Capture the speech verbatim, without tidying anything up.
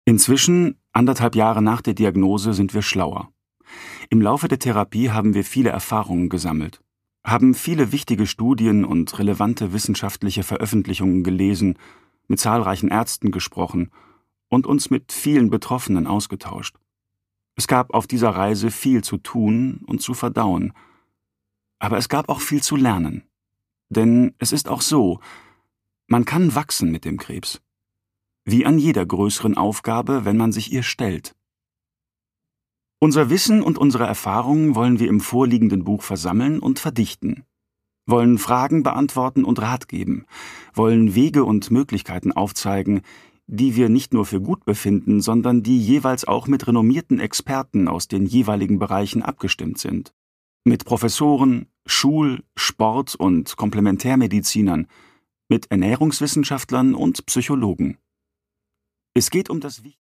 Inzwischen, anderthalb Jahre nach der Diagnose, sind wir schlauer. Im Laufe der Therapie haben wir viele Erfahrungen gesammelt, haben viele wichtige Studien und relevante wissenschaftliche Veröffentlichungen gelesen, mit zahlreichen Ärzten gesprochen und uns mit vielen Betroffenen ausgetauscht. Es gab auf dieser Reise viel zu tun und zu verdauen. Aber es gab auch viel zu lernen. Denn es ist auch so, man kann wachsen mit dem Krebs. Wie an jeder größeren Aufgabe, wenn man sich ihr stellt. Unser Wissen und unsere Erfahrungen wollen wir im vorliegenden Buch versammeln und verdichten, wollen Fragen beantworten und Rat geben, wollen Wege und Möglichkeiten aufzeigen, die wir nicht nur für gut befinden, sondern die jeweils auch mit renommierten Experten aus den jeweiligen Bereichen abgestimmt sind. Mit Professoren, Schul-, Sport- und Komplementärmedizinern, mit Ernährungswissenschaftlern und Psychologen. Es geht um das Wichtigste.